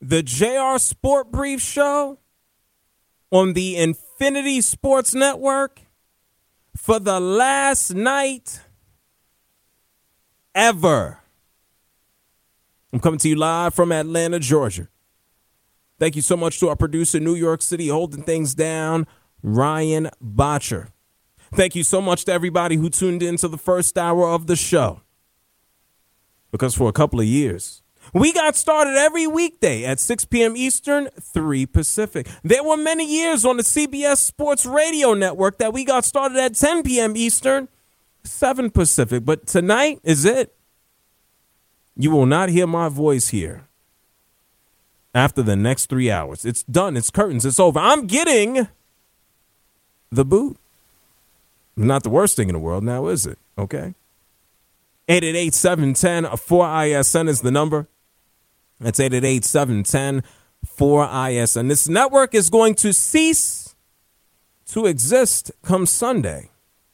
The JR Sport Brief Show on the Infinity Sports Network for the last night ever. I'm coming to you live from Atlanta, Georgia. Thank you so much to our producer, New York City, holding things down, Ryan Botcher. Thank you so much to everybody who tuned in to the first hour of the show. Because for a couple of years, we got started every weekday at 6 p.m. Eastern, 3 Pacific. There were many years on the CBS Sports Radio Network that we got started at 10 p.m. Eastern, 7 Pacific. But tonight is it. You will not hear my voice here after the next 3 hours. It's done. It's curtains. It's over. I'm getting the boot. Not the worst thing in the world now, is it? Okay. 888-710-4ISN is the number. That's 888-710-4ISN. This network is going to cease to exist come Sunday.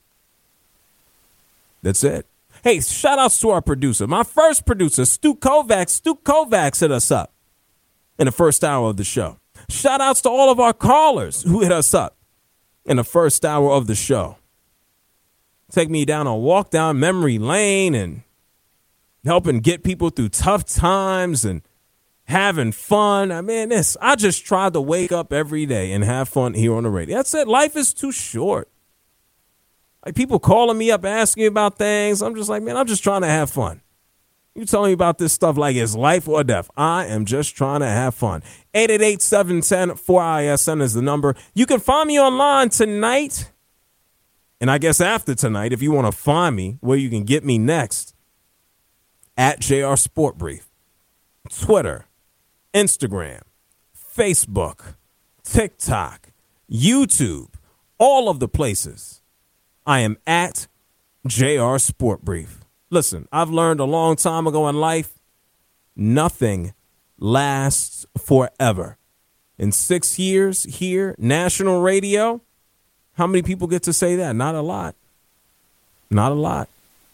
That's it. Hey, shout outs to our producer. My first producer, Stu Kovacs. Stu Kovacs hit us up in the first hour of the show. Shout outs to all of our callers who hit us up in the first hour of the show. Take me down a walk down memory lane and helping get people through tough times and having fun. I mean, I just try to wake up every day and have fun here on the radio. That's it. Life is too short. Like people calling me up asking me about things. I'm just like, man, I'm just trying to have fun. You telling me about this stuff like it's life or death. I am just trying to have fun. 888-710-4ISN is the number. You can find me online tonight. And I guess after tonight, if you want to find me, where you can get me next, at JR Sport Brief, Twitter, Instagram, Facebook, TikTok, YouTube, all of the places. I am at JR Sport Brief. Listen, I've learned a long time ago in life, nothing lasts forever. In 6 years here, national radio, how many people get to say that? Not a lot. Not a lot.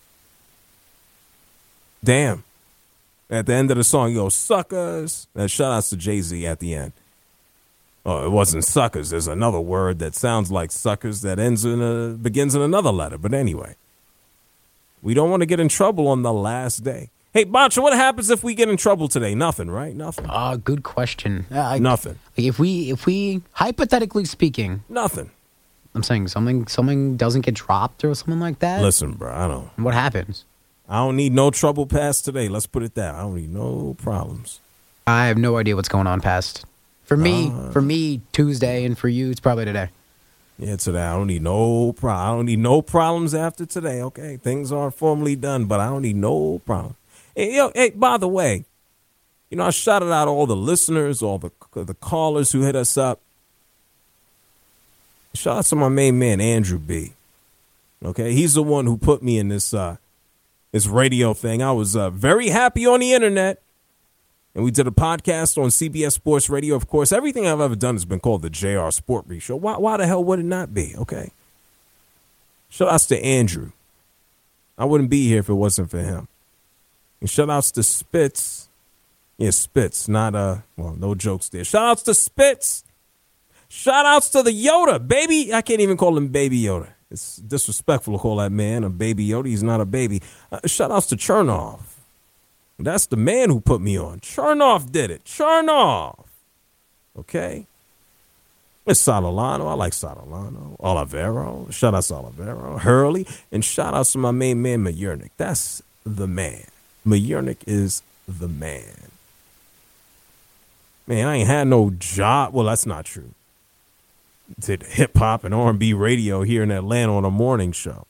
Damn. At the end of the song, you go, suckers. And shout outs to Jay-Z at the end. Oh, it wasn't suckers. There's another word that sounds like suckers that begins in another letter. But anyway, we don't want to get in trouble on the last day. Hey, Bacha, what happens if we get in trouble today? Nothing, right? Nothing. Good question. Nothing. If we hypothetically speaking, nothing. I'm saying something doesn't get dropped or something like that. Listen, bro, I don't. What happens? I don't need no trouble past today. Let's put it that. I don't need no problems. I have no idea what's going on past. For me, Tuesday, and for you, it's probably today. Yeah, today. I don't need no problem. I don't need no problems after today. Okay, things aren't formally done, but I don't need no problem. Hey, by the way, I shouted out all the listeners, all the callers who hit us up. Shout out to my main man, Andrew B. Okay, he's the one who put me in this radio thing. I was very happy on the internet, and we did a podcast on CBS Sports Radio. Of course, everything I've ever done has been called the JR Sport Brief Show. Why the hell would it not be? Okay. Shout outs to Andrew. I wouldn't be here if it wasn't for him. And shout outs to Spitz. Yeah, Spitz, not no jokes there. Shout outs to Spitz. Shout outs to the Yoda, baby. I can't even call him Baby Yoda. It's disrespectful to call that man a Baby Yoda. He's not a baby. Shout outs to Chernoff. That's the man who put me on. Chernoff did it. Chernoff. Okay. It's Salolano. I like Salolano. Olivero. Shout outs to Olivero. Hurley. And shout outs to my main man, Mayernick. That's the man. Mayernick is the man. Man, I ain't had no job. Well, that's not true. Did hip-hop and R&B radio here in Atlanta on a morning show.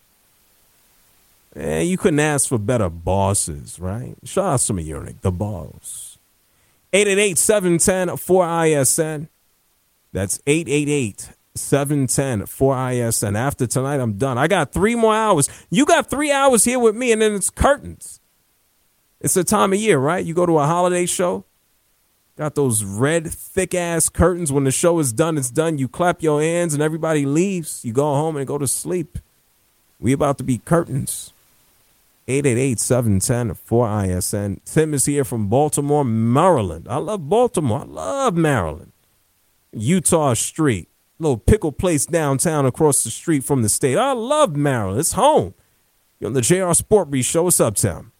Man, you couldn't ask for better bosses, right? Shout out to Mayernick, the boss. 888-710-4ISN. That's 888-710-4ISN. After tonight, I'm done. I got 3 more hours. You got 3 hours here with me, and then it's curtains. It's the time of year, right? You go to a holiday show. Got those red, thick-ass curtains. When the show is done, it's done. You clap your hands and everybody leaves. You go home and go to sleep. We about to be curtains. 888-710-4ISN. Tim is here from Baltimore, Maryland. I love Baltimore. I love Maryland. Utah Street. Little pickle place downtown across the street from the state. I love Maryland. It's home. You're on the JR Sport Brief Show. What's up, Tim?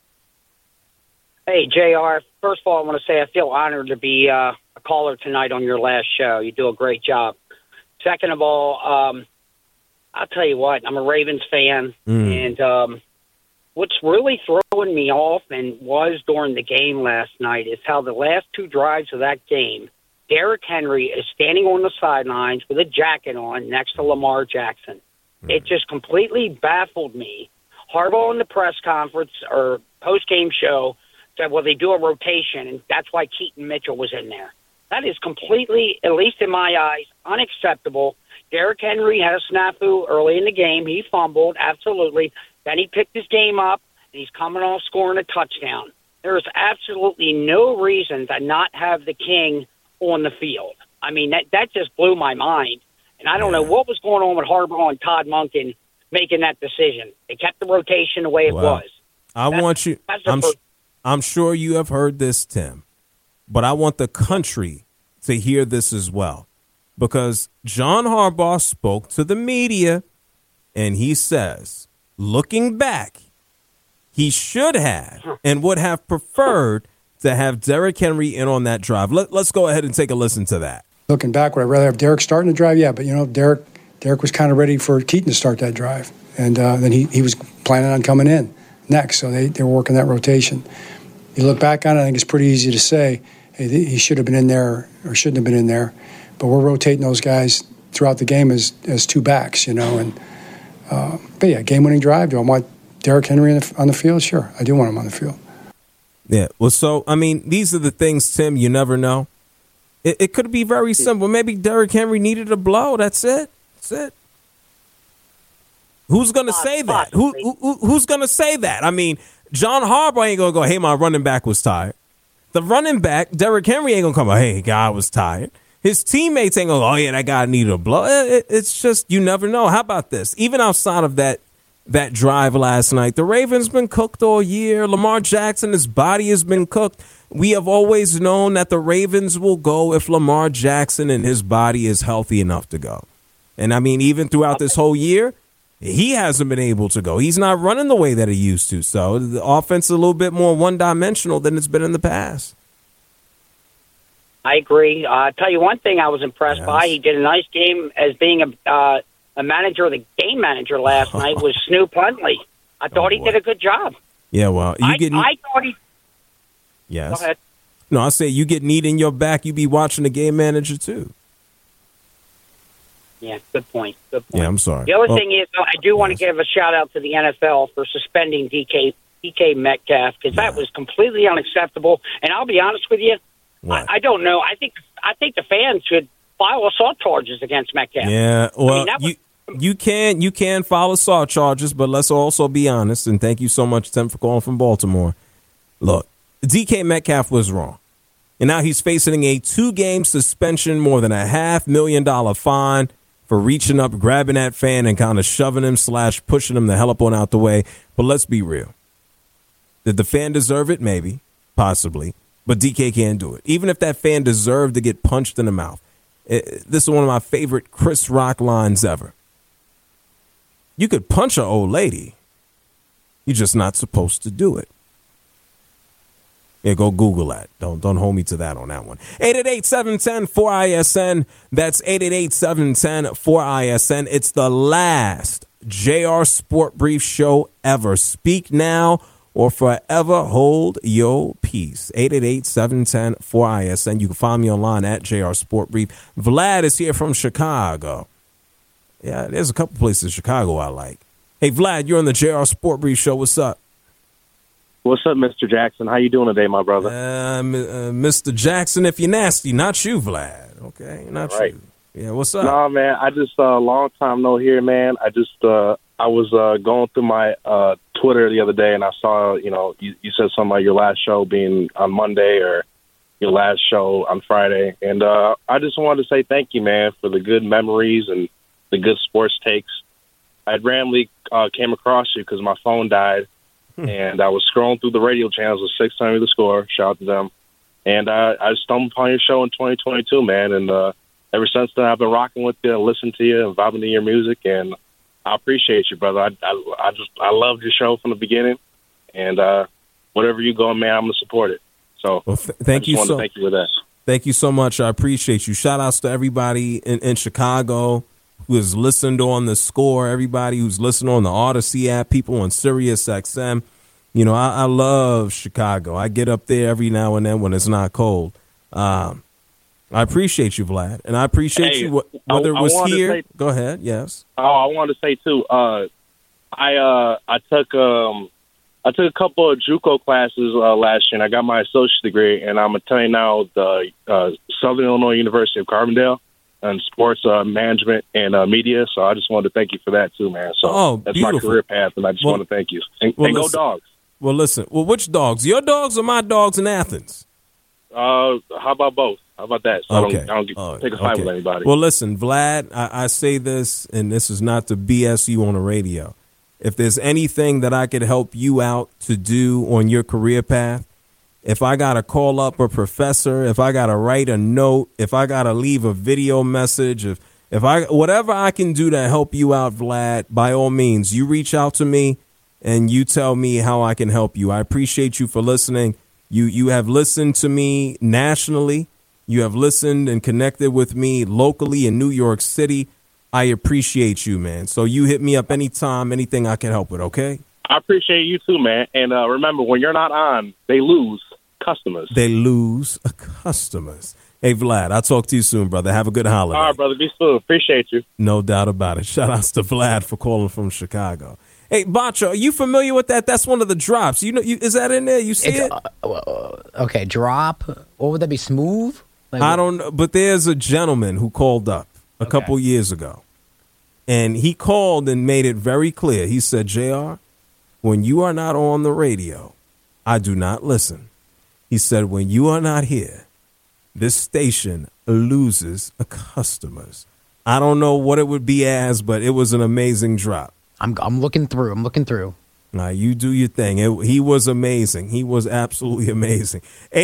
Hey, JR. First of all, I want to say I feel honored to be a caller tonight on your last show. You do a great job. Second of all, I'll tell you what, I'm a Ravens fan, and what's really throwing me off and was during the game last night is how the last two drives of that game, Derrick Henry is standing on the sidelines with a jacket on next to Lamar Jackson. It just completely baffled me. Harbaugh in the press conference or post-game show said, well, they do a rotation, and that's why Keaton Mitchell was in there. That is completely, at least in my eyes, unacceptable. Derrick Henry had a snafu early in the game. He fumbled, absolutely. Then he picked his game up, and he's coming off scoring a touchdown. There is absolutely no reason to not have the king on the field. I mean, that just blew my mind. And I don't know what was going on with Harbaugh and Todd Monken making that decision. They kept the rotation the way it was. I'm sure you have heard this, Tim, but I want the country to hear this as well. Because John Harbaugh spoke to the media, and he says, looking back, he should have and would have preferred to have Derrick Henry in on that drive. Let's go ahead and take a listen to that. Looking back, would I rather have Derrick starting the drive? Yeah, but, Derrick was kind of ready for Keaton to start that drive. And then he was planning on coming in next, so they were working that rotation. You look back on it, I think it's pretty easy to say, hey, he should have been in there or shouldn't have been in there. But we're rotating those guys throughout the game as two backs, And but yeah, game-winning drive. Do I want Derrick Henry on the field? Sure, I do want him on the field. Yeah. Well, so I mean, these are the things, Tim. You never know. It could be very simple. Maybe Derrick Henry needed a blow. That's it. Who's going to say that? Who's going to say that? I mean, John Harbaugh ain't going to go, hey, my running back was tired. The running back, Derrick Henry, ain't going to come, hey, guy was tired. His teammates ain't going to go, oh, yeah, that guy needed a blow. It's just, you never know. How about this? Even outside of that drive last night, the Ravens been cooked all year. Lamar Jackson, his body has been cooked. We have always known that the Ravens will go if Lamar Jackson and his body is healthy enough to go. And, I mean, even throughout this whole year, he hasn't been able to go. He's not running the way that he used to. So the offense is a little bit more one-dimensional than it's been in the past. I agree. I'll tell you one thing I was impressed by. He did a nice game as being a manager, the game manager last night was Snoop Huntley. I thought he did a good job. Yeah, well, I thought he... Yes. Go ahead. No, I say you get need in your back, you be watching the game manager too. Yeah, good point. Yeah, I'm sorry. The other thing is, I do want to give a shout-out to the NFL for suspending DK Metcalf, because that was completely unacceptable. And I'll be honest with you, I don't know. I think the fans should file assault charges against Metcalf. Yeah, well, you can file assault charges, but let's also be honest, and thank you so much, Tim, for calling from Baltimore. Look, DK Metcalf was wrong. And now he's facing a 2-game suspension, more than a $500,000 fine for reaching up, grabbing that fan, and kind of shoving him / pushing him the hell up on out the way. But let's be real. Did the fan deserve it? Maybe. Possibly. But DK can't do it. Even if that fan deserved to get punched in the mouth. This is one of my favorite Chris Rock lines ever. You could punch an old lady. You're just not supposed to do it. Yeah, go Google that. Don't hold me to that on that one. 888-710-4ISN. That's 888-710-4ISN. It's the last JR Sport Brief show ever. Speak now or forever hold your peace. 888-710-4ISN. You can find me online at JR Sport Brief. Vlad is here from Chicago. Yeah, there's a couple places in Chicago I like. Hey, Vlad, you're on the JR Sport Brief show. What's up? What's up, Mr. Jackson? How you doing today, my brother? Mr. Jackson, if you're nasty, not you, Vlad. Okay, not right. You. Yeah, what's up? No, man, I just long time no here, man. I was going through my Twitter the other day, and I saw, you said something about your last show being on Monday or your last show on Friday, and I just wanted to say thank you, man, for the good memories and the good sports takes. I randomly came across you because my phone died. and I was scrolling through the radio channels with 670 The Score. Shout out to them. And I stumbled upon your show in 2022, man. And ever since then, I've been rocking with you, listening to you, and vibing to your music. And I appreciate you, brother. I loved your show from the beginning. And whatever you go, man, I'm gonna support it. So thank you so. Thank you for that. Thank you so much. I appreciate you. Shout outs to everybody in Chicago who has listened on The Score, everybody who's listened on the Odyssey app, people on Sirius XM. You know, I love Chicago. I get up there every now and then when it's not cold. I appreciate you, Vlad, and I appreciate you whether it was here. Go ahead. Yes. Oh, I wanted to say too. I took a couple of JUCO classes last year, and I got my associate's degree. And I'm gonna tell you now, the Southern Illinois University of Carbondale and sports management and media. So I just wanted to thank you for that too, man. So that's beautiful. my career path, and I just want to thank you. And go Dogs. Well, listen. Well, which dogs? Your dogs or my dogs in Athens? How about both? How about that? So Okay. I don't take a fight with anybody. Well, listen, Vlad, I say this, and this is not to BS you on the radio. If there's anything that I could help you out to do on your career path, if I got to call up a professor, if I got to write a note, if I got to leave a video message, whatever I can do to help you out, Vlad, by all means, you reach out to me and you tell me how I can help you. I appreciate you for listening. You have listened to me nationally. You have listened and connected with me locally in New York City. I appreciate you, man. So you hit me up anytime, anything I can help with, okay? I appreciate you too, man. And remember, when you're not on, they lose customers. They lose customers. Hey, Vlad, I'll talk to you soon, brother. Have a good holiday. All right, brother. Be soon. Appreciate you. No doubt about it. Shout outs to Vlad for calling from Chicago. Hey, Bacho, are you familiar with that? That's one of the drops. You know, is that in there? You see it? Okay, drop. What would that be? Smooth? I don't know, but there's a gentleman who called up a couple years ago, and he called and made it very clear. He said, JR, when you are not on the radio, I do not listen. He said, when you are not here, this station loses customers. I don't know what it would be as, but it was an amazing drop. I'm looking through. Now, you do your thing. He was amazing. He was absolutely amazing.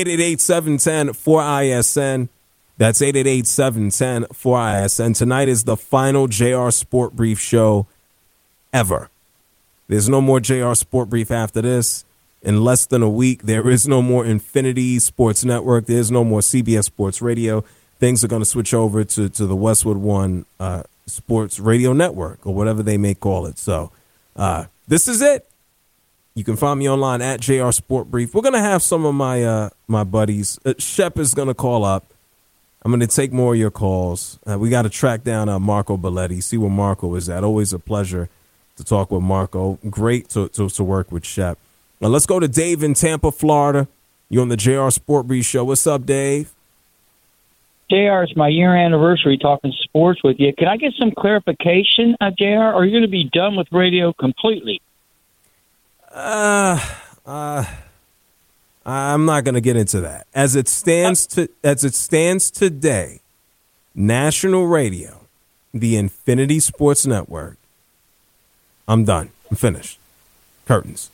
888-710-4ISN. That's 888-710-4ISN. Tonight is the final JR Sport Brief show ever. There's no more JR Sport Brief after this. In less than a week, there is no more Infinity Sports Network. There's no more CBS Sports Radio. Things are going to switch over to the Westwood One Sports Radio Network, or whatever they may call it. So this is it. You can find me online at JR Sport Brief. We're going to have some of my my buddies. Shep is going to call up. I'm going to take more of your calls. We got to track down Marco Belletti, see where Marco is at. Always a pleasure to talk with Marco. Great to work with Shep. Now let's go to Dave in Tampa, Florida. You're on the JR Sport Brief show. What's up, Dave? JR, it's my year anniversary talking sports with you. Can I get some clarification, JR? Or are you going to be done with radio completely? I'm not going to get into that. As it stands today, national radio, the Infinity Sports Network, I'm done. I'm finished. Curtains.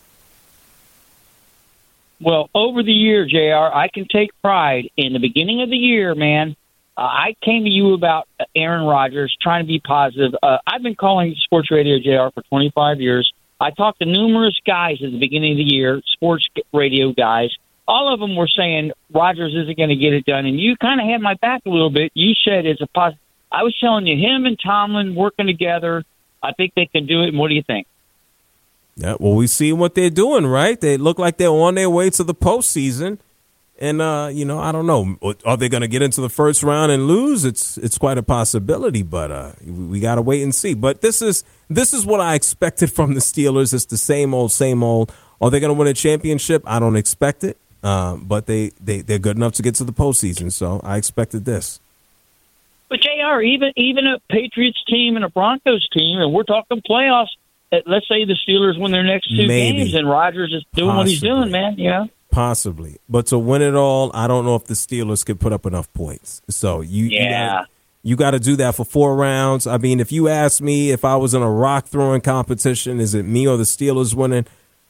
Well, over the year, JR, I can take pride in the beginning of the year, man. I came to you about Aaron Rodgers, trying to be positive. I've been calling sports radio, JR, for 25 years. I talked to numerous guys at the beginning of the year, sports radio guys. All of them were saying Rodgers isn't going to get it done. And you kind of had my back a little bit. You said it's a positive. I was telling you, him and Tomlin working together, I think they can do it. And what do you think? Yeah, well, we see what they're doing, right? They look like they're on their way to the postseason. And, I don't know. Are they going to get into the first round and lose? It's quite a possibility, but we got to wait and see. But this is what I expected from the Steelers. It's the same old, same old. Are they going to win a championship? I don't expect it, but they're good enough to get to the postseason, so I expected this. But, JR, even a Patriots team and a Broncos team, and we're talking playoffs, let's say the Steelers win their next two games and Rodgers is doing what he's doing, man, Possibly. But to win it all, I don't know if the Steelers could put up enough points. So you got to do that for 4 rounds. I mean, if you ask me if I was in a rock throwing competition, is it me or the Steelers winning?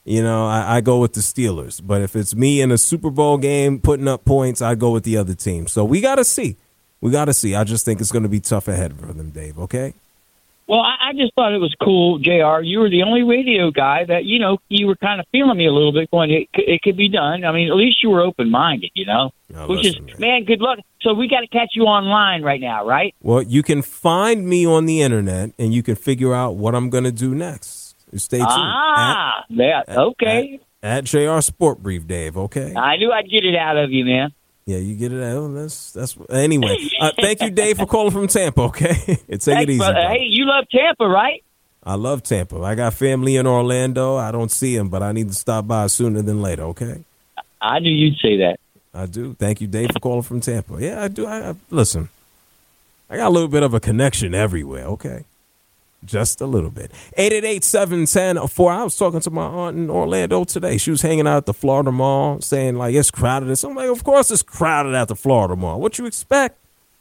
I go with the Steelers. But if it's me in a Super Bowl game putting up points, I go with the other team. So we got to see. I just think it's going to be tough ahead for them, Dave, okay? Well, I just thought it was cool, JR. You were the only radio guy that, you were kind of feeling me a little bit going, it could be done. I mean, at least you were open-minded, which is, man, good luck. So we got to catch you online right now, right? Well, you can find me on the internet, and you can figure out what I'm going to do next. Stay tuned. Okay. At JR Sport Brief, Dave, okay? I knew I'd get it out of you, man. Yeah, you get it out. That's anyway. Thank you, Dave, for calling from Tampa. Okay, take it easy. Hey, you love Tampa, right? I love Tampa. I got family in Orlando. I don't see them, but I need to stop by sooner than later. Okay. I knew you'd say that. I do. Thank you, Dave, for calling from Tampa. Yeah, I do. Listen. I got a little bit of a connection everywhere. Okay. Just a little bit. 888-710-4. I was talking to my aunt in Orlando today. She was hanging out at the Florida Mall saying, like, it's crowded. So I'm like, of course it's crowded at the Florida Mall. What you expect?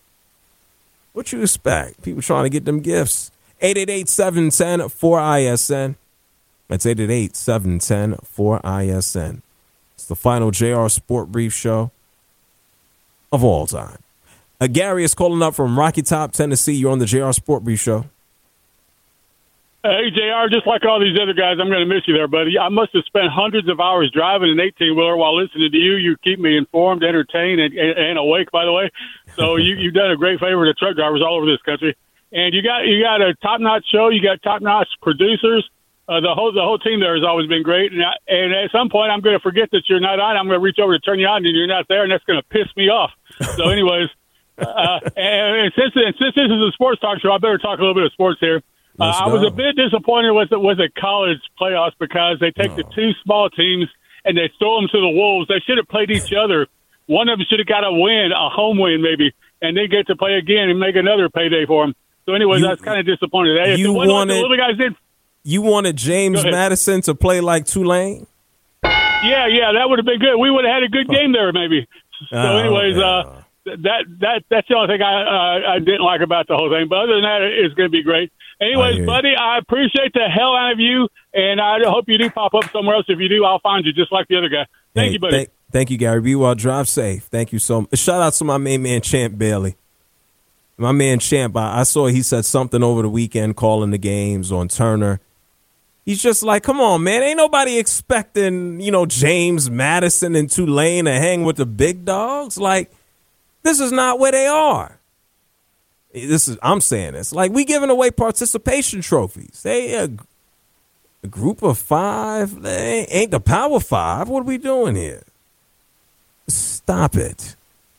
People trying to get them gifts. 888-710-4ISN. That's 888-710-4ISN. It's the final JR Sport Brief show of all time. Gary is calling up from Rocky Top, Tennessee. You're on the JR Sport Brief show. Hey, JR, just like all these other guys, I'm going to miss you there, buddy. I must have spent hundreds of hours driving an 18-wheeler while listening to you. You keep me informed, entertained, and awake, by the way. So you've done a great favor to truck drivers all over this country. And you got a top-notch show. You got top-notch producers. The whole team there has always been great. And at some point, I'm going to forget that you're not on. I'm going to reach over to turn you on, and you're not there, and that's going to piss me off. So anyways, and since this is a sports talk show, I better talk a little bit of sports here. I was a bit disappointed with the college playoffs because they take the two small teams and they throw them to the wolves. They should have played each other. One of them should have got a home win maybe, and they get to play again and make another payday for them. So anyways, I was kind of disappointed. You wanted James Madison to play like Tulane? Yeah, that would have been good. We would have had a good game there maybe. So anyways, that's the only thing I didn't like about the whole thing. But other than that, it's going to be great. Anyways, buddy, I appreciate the hell out of you, and I hope you do pop up somewhere else. If you do, I'll find you just like the other guy. Thank you, buddy. Thank you, Gary. Be well. Drive safe. Thank you so much. Shout out to my main man, Champ Bailey. My man, Champ, I saw he said something over the weekend calling the games on Turner. He's just like, come on, man. Ain't nobody expecting, James Madison and Tulane to hang with the big dogs. Like, this is not where they are. I'm saying this. Like, we giving away participation trophies. They a group of five. They ain't the Power Five. What are we doing here? Stop it.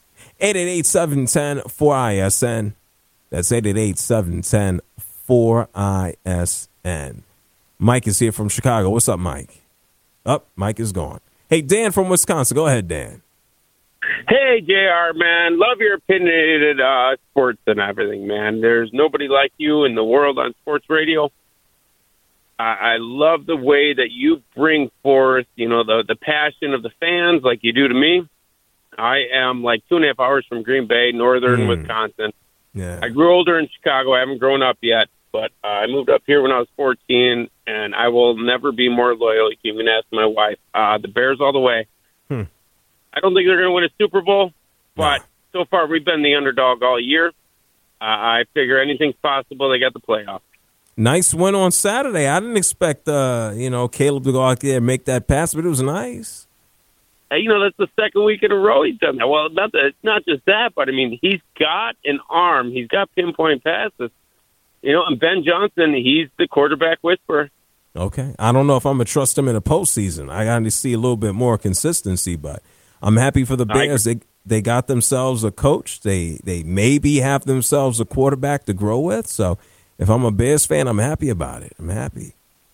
888-710-4ISN. That's 888-710-4ISN. Mike is here from Chicago. What's up, Mike? Mike is gone. Hey, Dan from Wisconsin. Go ahead, Dan. Hey, JR, man. Love your opinionated sports and everything, man. There's nobody like you in the world on sports radio. I love the way that you bring forth, the passion of the fans like you do to me. I am like 2.5 hours from Green Bay, northern Wisconsin. Yeah. I grew older in Chicago. I haven't grown up yet, but I moved up here when I was 14, and I will never be more loyal. You can even ask my wife. The Bears all the way. I don't think they're going to win a Super Bowl, but so far we've been the underdog all year. I figure anything's possible. They got the playoffs. Nice win on Saturday. I didn't expect, Caleb to go out there and make that pass, but it was nice. Hey, that's the second week in a row he's done that. Well, it's not just that, but, I mean, he's got an arm. He's got pinpoint passes. And Ben Johnson, he's the quarterback whisperer. Okay. I don't know if I'm going to trust him in the postseason. I got to see a little bit more consistency, but I'm happy for the Bears. They got themselves a coach. They maybe have themselves a quarterback to grow with. So if I'm a Bears fan, I'm happy about it. I'm happy.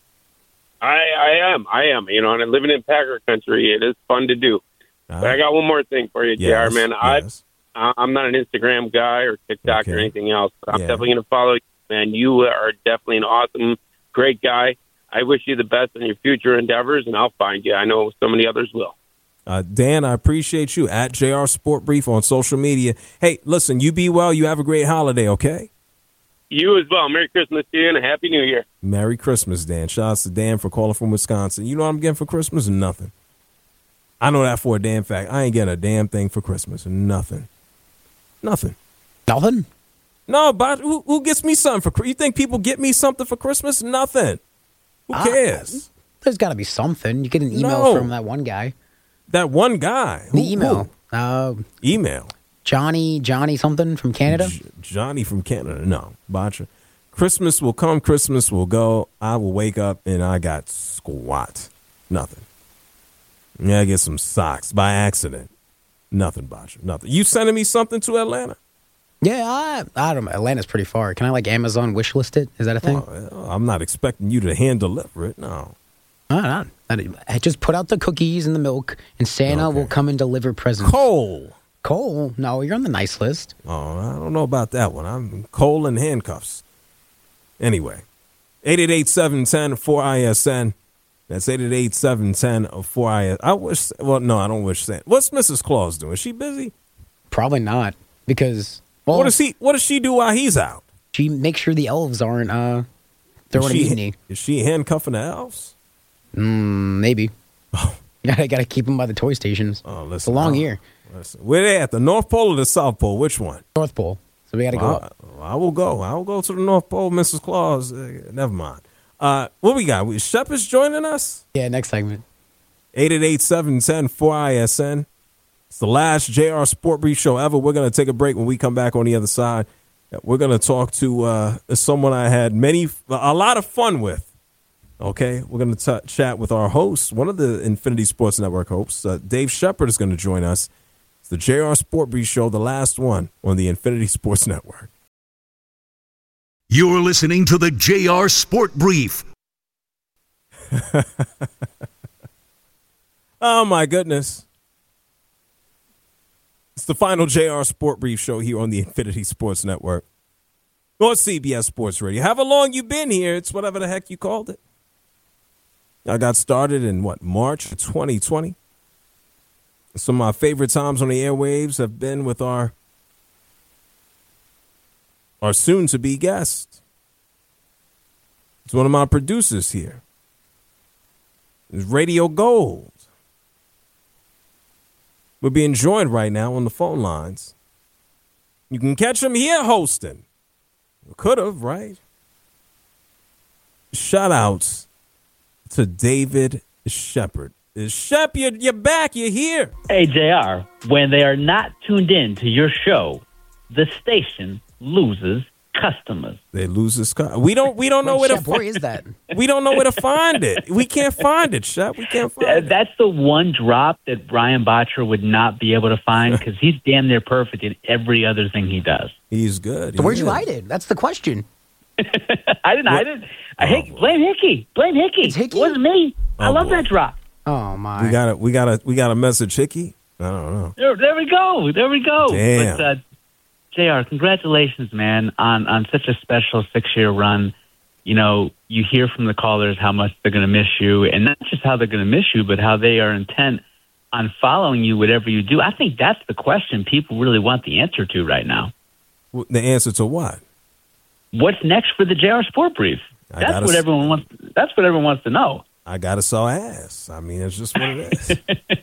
I am. And living in Packer country, it is fun to do. But I got one more thing for you, JR, man. Yes. I'm not an Instagram guy or TikTok or anything else. But I'm definitely going to follow you, man. You are definitely an awesome, great guy. I wish you the best in your future endeavors, and I'll find you. I know so many others will. Dan, I appreciate you. At JR Sport Brief on social media. Hey, listen, you be well. You have a great holiday, okay? You as well. Merry Christmas to you and a Happy New Year. Merry Christmas, Dan. Shout out to Dan for calling from Wisconsin. You know what I'm getting for Christmas? Nothing. I know that for a damn fact. I ain't getting a damn thing for Christmas. Nothing. Nothing? No, but who gets me something for Christmas? You think people get me something for Christmas? Nothing. Who cares? There's got to be something. You get an email from that one guy. That one guy? The email. Email. Johnny something from Canada? Johnny from Canada. No. Batra. Christmas will come, Christmas will go. I will wake up and I got squat. Nothing. Yeah, I get some socks by accident. Nothing, Batra. Nothing. You sending me something to Atlanta? Yeah, I don't know. Atlanta's pretty far. Can I Amazon wish list it? Is that a thing? I'm not expecting you to hand deliver it. No. I just put out the cookies and the milk, and Santa will come and deliver presents. Cole? No, you're on the nice list. Oh, I don't know about that one. I'm Cole in handcuffs. Anyway, 888-710-4ISN. That's 888-710-4ISN. I don't wish Santa. What's Mrs. Claus doing? Is she busy? Probably not, because... What does she do while he's out? She makes sure the elves aren't throwing a mutiny. Is she handcuffing the elves? Maybe. Oh. I got to keep them by the toy stations. Oh, listen. It's a long year. Listen. Where they at? The North Pole or the South Pole? Which one? North Pole. So we got to go up. I will go. I will go to the North Pole, Mrs. Claus. Never mind. What we got? Shepard's joining us? Yeah, next segment. 888-710-4ISN. It's the last JR Sport Brief show ever. We're going to take a break. When we come back on the other side, we're going to talk to someone I had a lot of fun with. Okay, we're going to chat with our host, one of the Infinity Sports Network hosts. Dave Shepard is going to join us. It's the JR Sport Brief show, the last one on the Infinity Sports Network. You're listening to the JR Sport Brief. Oh, my goodness. It's the final JR Sport Brief show here on the Infinity Sports Network. Or CBS Sports Radio. However long you've been here, it's whatever the heck you called it. I got started in, March 2020. Some of my favorite times on the airwaves have been with our soon-to-be guest. It's one of my producers here. It's Radio Gold. We're being joined right now on the phone lines. You can catch him here hosting. Could have, right? Shout-outs to David Shepard. Shep, you're back. You're here. Hey, JR, when they are not tuned in to your show, the station loses customers. They lose this. We don't know where Shep, to. Where is that? We don't know where to find it. We can't find it, Shep. We can't find it. That's the one drop that Brian Botcher would not be able to find because he's damn near perfect in every other thing he does. He's good. So where'd you hide it? That's the question. I didn't hide it. Blame Hickey. Blame Hickey. It's Hickey? It wasn't me. I love boy. that drop. Oh my! We got a message, Hickey. I don't know. There we go. Damn. But, JR, congratulations, man, on such a special 6-year run. You know, you hear from the callers how much they're going to miss you, and not just how they're going to miss you, but how they are intent on following you, whatever you do. I think that's the question people really want the answer to right now. The answer to what? What's next for the JR Sport Brief? That's what everyone wants to know. I gotta sell ass. I mean, it's just what it is.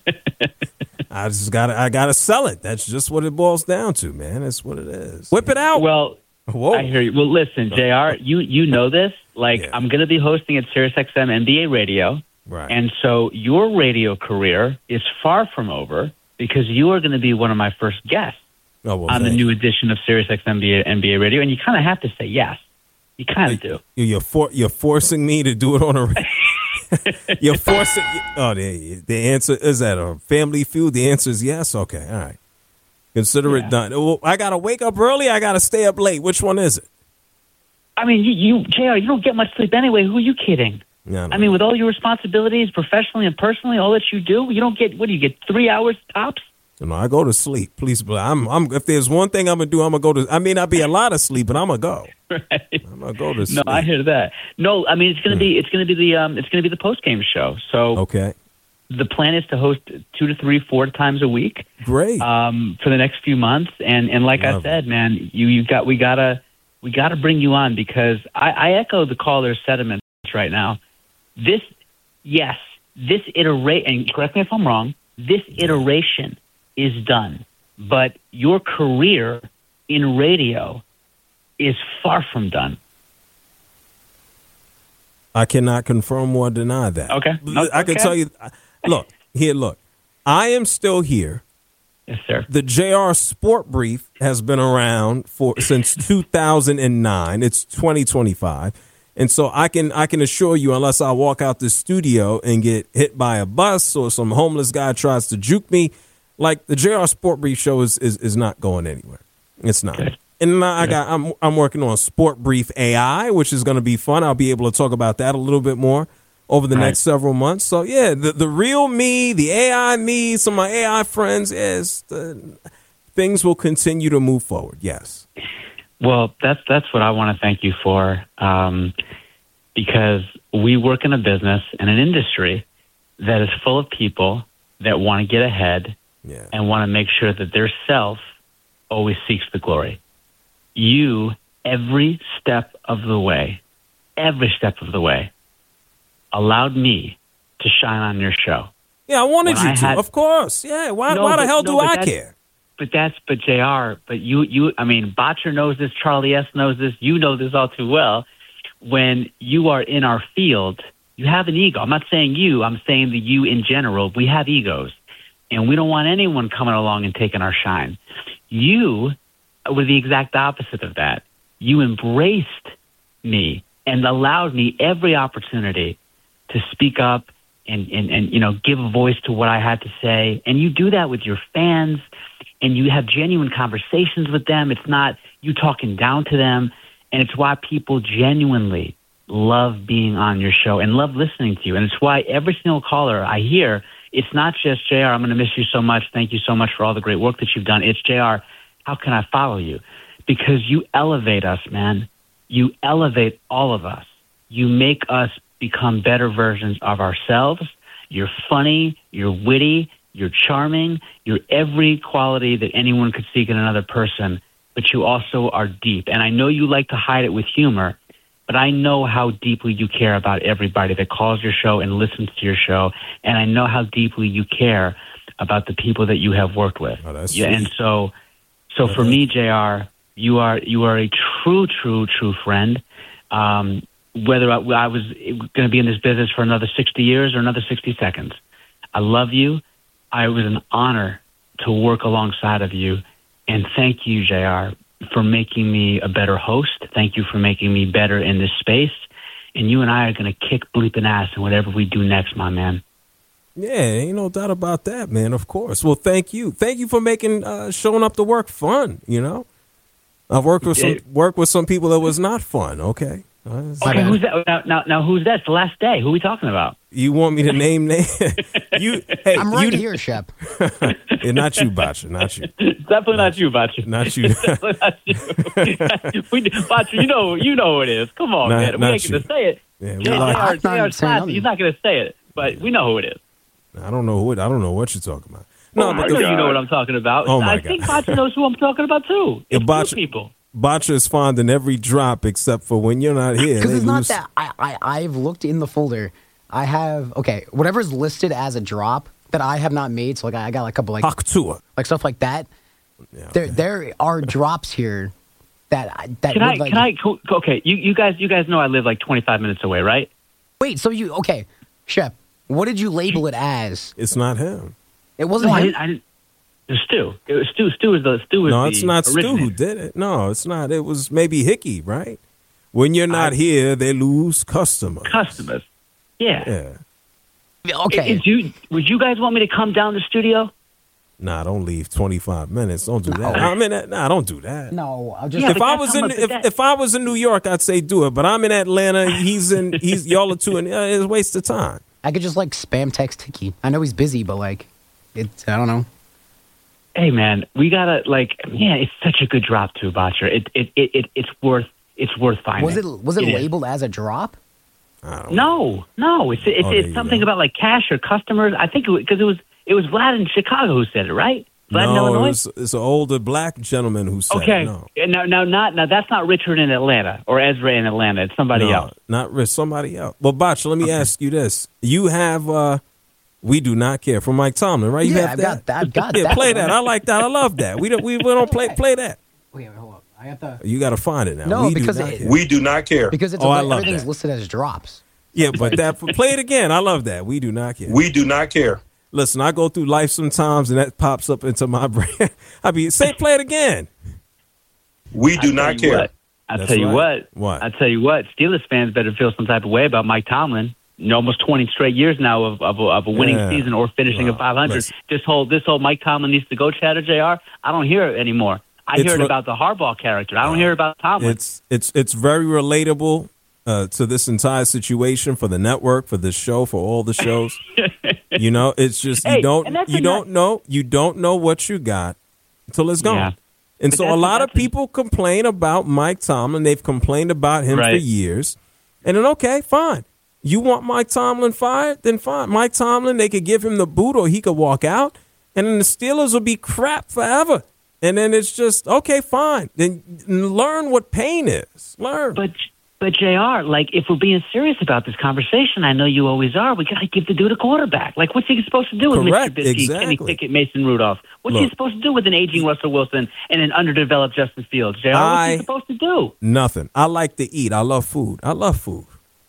I gotta sell it. That's just what it boils down to, man. That's what it is. Whip it out. Well, whoa. I hear you. Well, listen, JR, you know this. I'm going to be hosting at SiriusXM NBA Radio. Right. And so your radio career is far from over because you are going to be one of my first guests on the new edition of SiriusXM NBA Radio. And you kind of have to say yes. You kind of do. You're forcing me to do it on a... You're forcing... Oh, the answer... Is that a Family Feud? The answer is yes? Okay, all right. Consider it done. Well, I got to wake up early. I got to stay up late. Which one is it? I mean, JR, you don't get much sleep anyway. Who are you kidding? No. I mean, with all your responsibilities, professionally and personally, all that you do, you don't get, what do you get, 3 hours tops? No, I go to sleep. Please, I'm. If there's one thing I'm gonna do, I'm gonna go to. I may not be a lot of sleep, but I'm gonna go. Right. I'm gonna go to sleep. No, I hear that. No, I mean it's gonna be the post game show. So okay. The plan is to host 2 to 3, 4 times a week. Great. For the next few months, and like I said, man, we gotta we got to bring you on because I echo the caller's sentiments right now. This iteration, and correct me if I'm wrong, this iteration is done, but your career in radio is far from done. I cannot confirm or deny that. Okay. I can tell you, look. I am still here. Yes, sir. The JR Sport Brief has been around since 2009. It's 2025. And so I can assure you, unless I walk out the studio and get hit by a bus or some homeless guy tries to juke me, like the JR Sport Brief show is not going anywhere. It's not. Okay. And I'm working on Sport Brief AI, which is going to be fun. I'll be able to talk about that a little bit more over the next several months. So yeah, the real me, the AI me, some of my AI friends, things will continue to move forward. Yes. Well, that's what I want to thank you for, because we work in a business and an industry that is full of people that want to get ahead and want to make sure that their self always seeks the glory. You, every step of the way, allowed me to shine on your show. Yeah, I wanted you to, of course. Yeah, why the hell do I care? But JR, I mean, Botcher knows this, Charlie S. knows this, you know this all too well. When you are in our field, you have an ego. I'm not saying you, I'm saying the you in general. We have egos, and we don't want anyone coming along and taking our shine. You were the exact opposite of that. You embraced me and allowed me every opportunity to speak up and give a voice to what I had to say. And you do that with your fans, and you have genuine conversations with them. It's not you talking down to them, and it's why people genuinely love being on your show and love listening to you. And it's why every single caller I hear, it's not just, JR, I'm going to miss you so much. Thank you so much for all the great work that you've done. It's, JR, how can I follow you? Because you elevate us, man. You elevate all of us. You make us become better versions of ourselves. You're funny, you're witty, you're charming, you're every quality that anyone could seek in another person, but you also are deep. And I know you like to hide it with humor, but I know how deeply you care about everybody that calls your show and listens to your show, and I know how deeply you care about the people that you have worked with. Oh, that's yeah, and so for me, JR, you are a true friend. Whether I was going to be in this business for another 60 years or another 60 seconds. I love you. It was an honor to work alongside of you. And thank you, JR, for making me a better host. Thank you for making me better in this space. And you and I are going to kick bleeping ass in whatever we do next, my man. Yeah, ain't no doubt about that, man, of course. Well, thank you. Thank you for making showing up to work fun, I've worked with some people that was not fun, okay? Okay, who's that? Now, who's that? It's the last day. Who are we talking about? You want me to name names? I'm right here, Shep. Yeah, not you, Botcher. Not you. Definitely not you, Botcher. Not you. Definitely not you. Botcher, you know who it is. Come on, man. We ain't going to say it. Yeah, he's not going to say it, but we know who it is. I don't know what you're talking about. No, but you know what I'm talking about. Oh my I think Botcher knows who I'm talking about too. It's people. Botcher is fond in every drop except for when you're not here. Because it's not that. I've looked in the folder. I have, whatever's listed as a drop that I have not made. So I got like a couple Haktua. like stuff like that. Yeah, okay. There are drops here that okay, you guys know I live like 25 minutes away, right? Wait, so Shep, what did you label it as? It's not him. It wasn't him? I didn't. It's Stu. It was Stu. Stu is the No, it's not Stu who did it. No, it's not. It was maybe Hickey, right? When you're not here, they lose customers. Yeah. Okay. Would you guys want me to come down to the studio? Nah, don't leave 25 minutes. Don't do that. I mean, don't do that. No, I'll just. If I was in New York, I'd say do it. But I'm in Atlanta. Y'all are two, and it's a waste of time. I could just spam text Hickey. I know he's busy, but I don't know. Hey man, we gotta it's such a good drop too, Botcher. It's worth finding. Was it labeled as a drop? No, it's something about cash or customers. I think because it was Vlad in Chicago who said it, right? Flat in Illinois? It's an older black gentleman who said it. No. Now that's not Richard in Atlanta or Ezra in Atlanta. It's somebody else. Not Rich, somebody else. Well, Botch, let me ask you this. You have We Do Not Care from Mike Tomlin, right? You have I've got that. Yeah, play that. I like that. I love that. We don't play that. Wait, hold up. I have to. You got to find it now. No, We Do Not Care. Because it's everything's listed as drops. Yeah, but play it again. I love that. We Do Not Care. We Do Not Care. Listen, I go through life sometimes, and that pops up into my brain. Play it again. We do not care. I tell you what. What? I tell you what. Steelers fans better feel some type of way about Mike Tomlin. Almost 20 straight years now of a winning season or finishing at 500. Listen. This whole Mike Tomlin needs to go chatter, JR. I don't hear it anymore. I hear it about the Harbaugh character. I don't hear it about Tomlin. It's very relatable to this entire situation for the network, for this show, for all the shows. It's just you don't know what you got until it's gone. Yeah. And so a lot of people complain about Mike Tomlin. They've complained about him for years. And then, okay, fine. You want Mike Tomlin fired? Then fine. Mike Tomlin, they could give him the boot or he could walk out. And then the Steelers will be crap forever. And then it's just, okay, fine. Then learn what pain is. Learn. But JR, if we're being serious about this conversation, I know you always are, we got to give the dude a quarterback. What's he supposed to do with Mitch Trubisky, Kenny Pickett, Mason Rudolph? What's he supposed to do with an aging Russell Wilson and an underdeveloped Justin Fields? JR, what's he supposed to do? Nothing. I like to eat. I love food. Love food.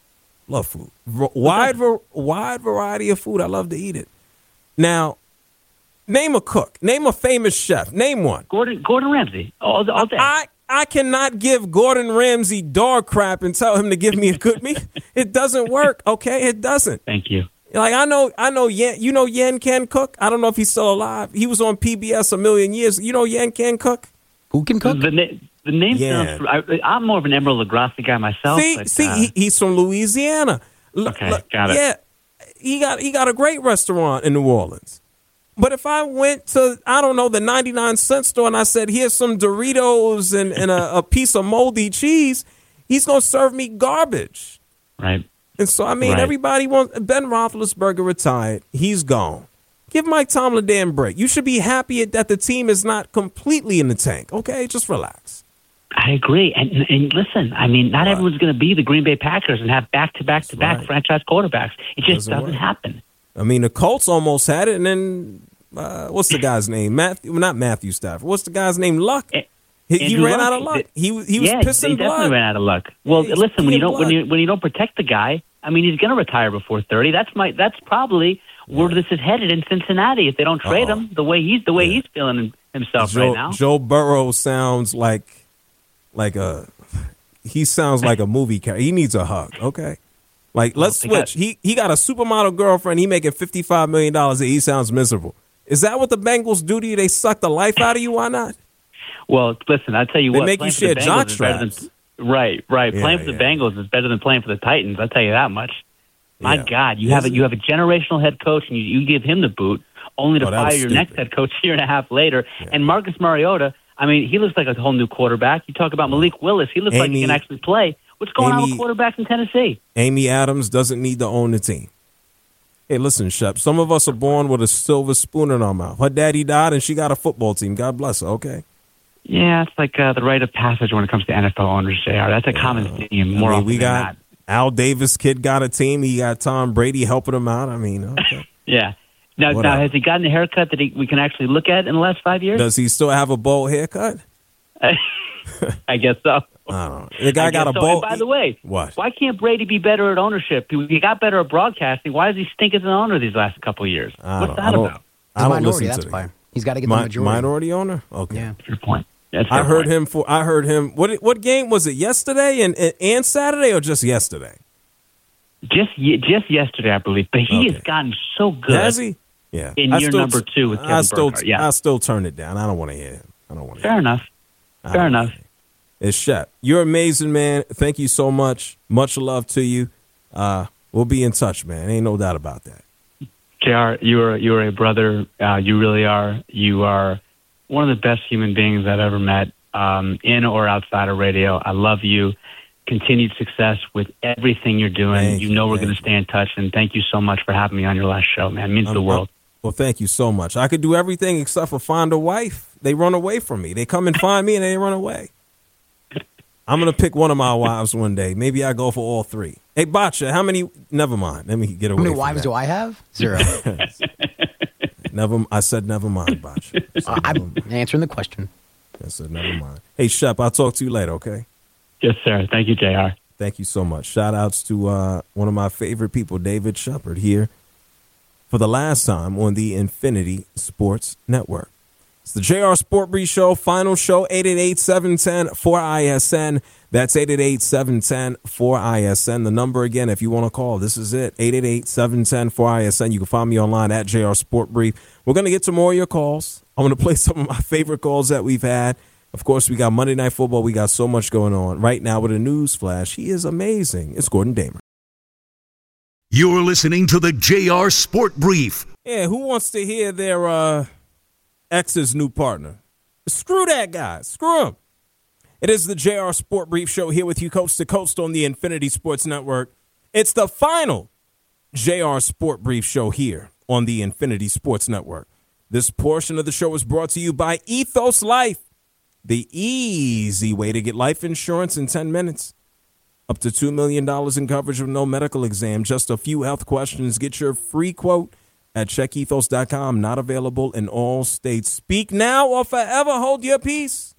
Wide variety of food. I love to eat it. Now, name a cook. Name a famous chef. Name one. Gordon Ramsay. All day. I cannot give Gordon Ramsay dog crap and tell him to give me a good meal. It doesn't work, okay? It doesn't. Thank you. I know Yen, Yen can cook? I don't know if he's still alive. He was on PBS a million years. Yen can cook? Who can cook? The name sounds... I'm more of an Emeril Lagasse guy myself. He's from Louisiana. Okay, got it. Yeah, he got a great restaurant in New Orleans. But if I went to, I don't know, the 99-cent store and I said, here's some Doritos and a piece of moldy cheese, he's going to serve me garbage. Right. And so, everybody wants, Ben Roethlisberger retired. He's gone. Give Mike Tomlin a damn break. You should be happy that the team is not completely in the tank. Okay, just relax. I agree. And listen, not everyone's going to be the Green Bay Packers and have back-to-back franchise quarterbacks. It just doesn't happen. The Colts almost had it, and then what's the guy's name? Not Matthew Stafford. What's the guy's name? Luck. He ran out of luck. He was pissing blood. Definitely ran out of luck. Well, listen, when you don't protect the guy, he's going to retire before 30. That's probably where this is headed in Cincinnati if they don't trade him the way he's feeling himself right now. Joe Burrow sounds like a movie character. He needs a hug. Okay. Let's switch. He got a supermodel girlfriend. He making $55 million a year. He sounds miserable. Is that what the Bengals do to you? They suck the life out of you? Why not? Well, listen, I'll tell you what. They make you share jock straps. Right. Playing for the Bengals is better than playing for the Titans. I'll tell you that much. My God, you have a generational head coach, and you give him the boot, only to fire your next head coach a year and a half later. Yeah. And Marcus Mariota, he looks like a whole new quarterback. You talk about Malik Willis. He looks like he can actually play. What's going on with quarterbacks in Tennessee? Amy Adams doesn't need to own the team. Hey, listen, Shep, some of us are born with a silver spoon in our mouth. Her daddy died, and she got a football team. God bless her, okay? Yeah, it's like the rite of passage when it comes to NFL owners, JR. That's a common theme more often than not. Al Davis' kid got a team. He got Tom Brady helping him out. Okay. Yeah. Now, has he gotten a haircut that we can actually look at in the last 5 years? Does he still have a bowl haircut? I guess so. I don't know. The guy got a bowl. By the way, what? Why can't Brady be better at ownership? He got better at broadcasting. Why does he stink as an owner these last couple of years? What's that about? He's a minority. That's why he's got to get the majority. Minority owner. Okay. Yeah. That's your point. I heard him. What game was it? Yesterday and Saturday, or just yesterday? Just yesterday, I believe. But he has gotten so good. Has he? Yeah. In year number 2 with Kevin Burkhardt. Yeah. I still turn it down. I don't want to hear him. I don't want to. Fair enough. It's Shep. You're amazing, man. Thank you so much. Much love to you. We'll be in touch, man. Ain't no doubt about that. JR, you are a brother. You really are. You are one of the best human beings I've ever met, in or outside of radio. I love you. Continued success with everything you're doing. We're going to stay in touch, and thank you so much for having me on your last show, man. It means the world. Well, thank you so much. I could do everything except for find a wife. They run away from me. They come and find me and they run away. I'm going to pick one of my wives one day. Maybe I go for all three. Hey, Bacha, how many? Never mind. Let me get away. How many wives do I have? 0. I said never mind, Bacha. I'm answering the question. I said never mind. Hey, Shep, I'll talk to you later, okay? Yes, sir. Thank you, JR. Thank you so much. Shout outs to one of my favorite people, David Shepard, here for the last time on the Infinity Sports Network. It's the JR Sport Brief Show, final show, 888-710-4ISN. That's 888-710-4ISN. The number again, if you want to call, this is it, 888-710-4ISN. You can find me online at JR Sport Brief. We're going to get to more of your calls. I'm going to play some of my favorite calls that we've had. Of course, we got Monday Night Football. We got so much going on. Right now with a news flash, he is amazing. It's Gordon Damer. You're listening to the JR Sport Brief. Yeah, who wants to hear their ex's new partner? Screw that guy. Screw him. It is the JR Sport Brief Show here with you coast to coast on the Infinity Sports Network. It's the final JR Sport Brief Show here on the Infinity Sports Network. This portion of the show is brought to you by Ethos Life, the easy way to get life insurance in 10 minutes. Up to $2 million in coverage with no medical exam. Just a few health questions. Get your free quote at checkethos.com. Not available in all states. Speak now or forever hold your peace.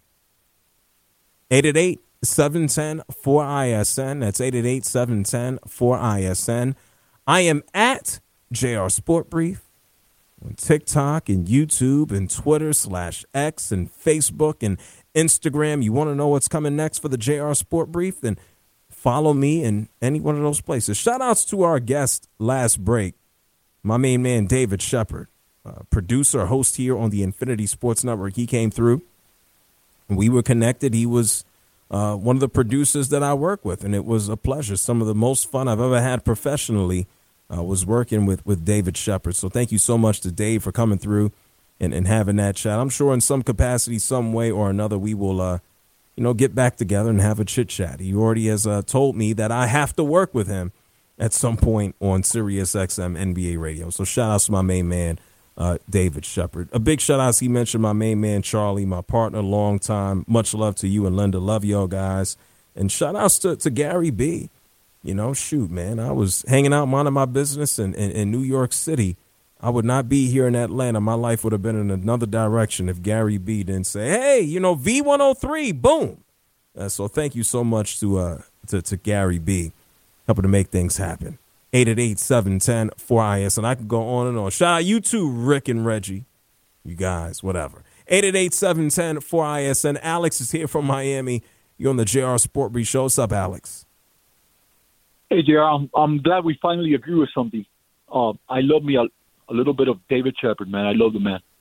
888-710-4ISN. That's 888-710-4ISN. I am at JR Sport Brief on TikTok and YouTube and Twitter /X and Facebook and Instagram. You want to know what's coming next for the JR Sport Brief? Then follow me in any one of those places. Shout outs to our guest last break, my main man, David Shepard, producer, host here on the Infinity Sports Network. He came through. We were connected. He was one of the producers that I work with, and it was a pleasure. Some of the most fun I've ever had professionally was working with David Shepard. So thank you so much to Dave for coming through and having that chat. I'm sure in some capacity, some way or another, we will get back together and have a chit chat. He already has told me that I have to work with him at some point on Sirius XM NBA radio. So shout out to my main man, David Shepard. A big shout out. He mentioned my main man, Charlie, my partner, long time. Much love to you and Linda. Love y'all guys. And shout outs to Gary B. Shoot, man, I was hanging out minding my business in New York City. I would not be here in Atlanta. My life would have been in another direction if Gary B didn't say, hey, V103, boom. So thank you so much to Gary B, helping to make things happen. 888-710-4IS. And I could go on and on. Shout out you too, Rick and Reggie. You guys, whatever. 888-710-4IS. And Alex is here from Miami. You're on the JR Sport Brief Show. What's up, Alex? Hey, JR, I'm glad we finally agree with something. I love me a little bit of David Shepard, man. I love the man.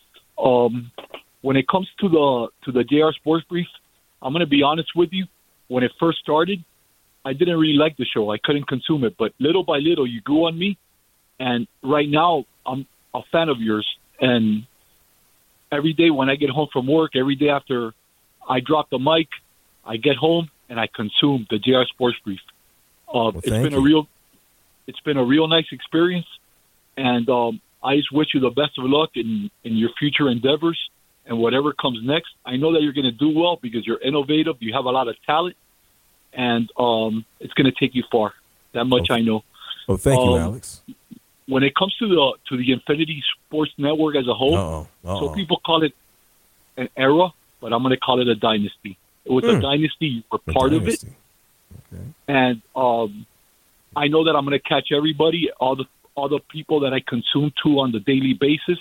When it comes to the JR Sports Brief, I'm going to be honest with you. When it first started, I didn't really like the show. I couldn't consume it. But little by little, you grew on me. And right now, I'm a fan of yours. And every day when I get home from work, every day after I drop the mic, I get home and I consume the JR Sports Brief. It's been a real nice experience. And I just wish you the best of luck in your future endeavors and whatever comes next. I know that you're going to do well because you're innovative. You have a lot of talent, and it's going to take you far. That much I know. Oh, thank you, Alex. When it comes to the Infinity Sports Network as a whole, so people call it an era, but I'm going to call it a dynasty. It was a dynasty. You were part of it. Okay. And I know that I'm going to catch everybody, all the people that I consume to on the daily basis,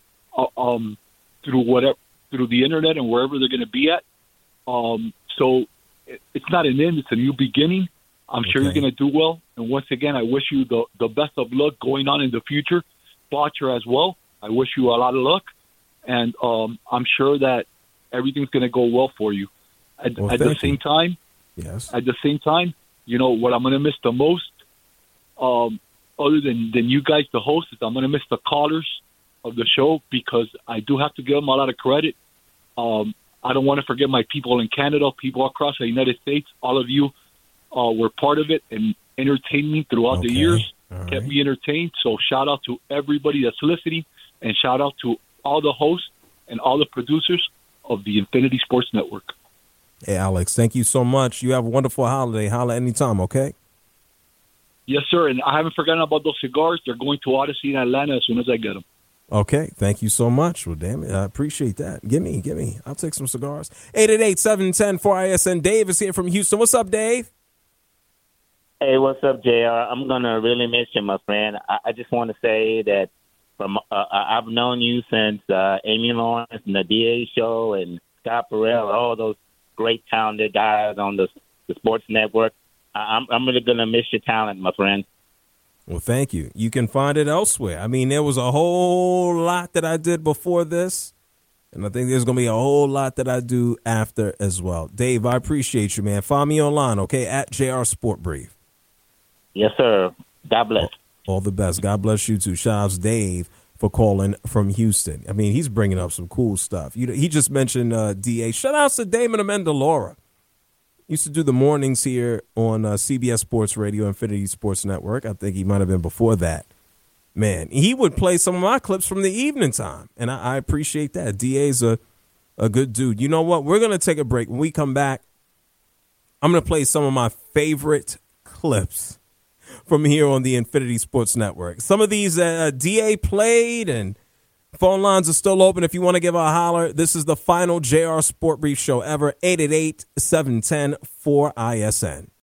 through the internet and wherever they're going to be at. So it's not an end; it's a new beginning. I'm sure you're going to do well. And once again, I wish you the best of luck going on in the future. Botcher as well. I wish you a lot of luck, and I'm sure that everything's going to go well for you. At the same time, what I'm going to miss the most, other than you guys, the hosts, is I'm going to miss the callers of the show because I do have to give them a lot of credit. I don't want to forget my people in Canada, people across the United States. All of you were part of it and entertained me throughout the years. kept me entertained. So shout out to everybody that's listening, and shout out to all the hosts and all the producers of the Infinity Sports Network. Hey, Alex, thank you so much. You have a wonderful holiday. Holla anytime, okay? Yes, sir. And I haven't forgotten about those cigars. They're going to Odyssey in Atlanta as soon as I get them. Okay, thank you so much. Well, damn it, I appreciate that. Give me. I'll take some cigars. 888-710-4ISN. Dave is here from Houston. What's up, Dave? Hey, what's up, JR? I'm going to really miss you, my friend. I just want to say that I've known you since Amy Lawrence and the DA show and Scott Burrell, all those great talented guys on the sports network. I'm really going to miss your talent, my friend. Well, thank you. You can find it elsewhere. I mean, there was a whole lot that I did before this, and I think there's going to be a whole lot that I do after as well. Dave, I appreciate you, man. Find me online, okay, at JR Sport Brief. Yes, sir. God bless. All the best. God bless you, too. Shout out to Dave for calling from Houston. I mean, he's bringing up some cool stuff. He just mentioned DA. Shout out to Damon Amendola. Used to do the mornings here on CBS Sports Radio, Infinity Sports Network. I think he might have been before that. Man, he would play some of my clips from the evening time, and I appreciate that. DA's a good dude. You know what? We're going to take a break. When we come back, I'm going to play some of my favorite clips from here on the Infinity Sports Network. Some of these DA played, and phone lines are still open if you want to give a holler. This is the final JR Sport Brief show ever, 888-710-4ISN.